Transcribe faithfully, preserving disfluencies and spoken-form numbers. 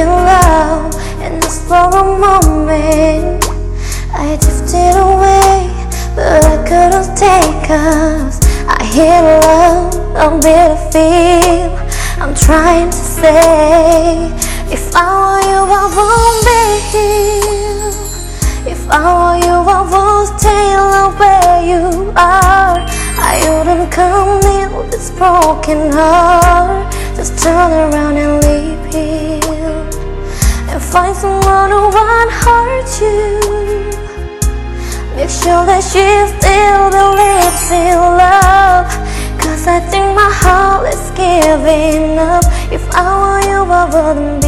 in love, and just for a moment I drifted away, but I couldn't take us. I hear love, a bitter feel. I'm trying to say, if I were you, I won't be here. If I were you, I won't stay right where you are. I wouldn't come near this broken heart. Just turn around and leave here, and find someone who won't hurt you. Make sure that she still believes in love, cause I think my heart is giving up. If I were you, I wouldn't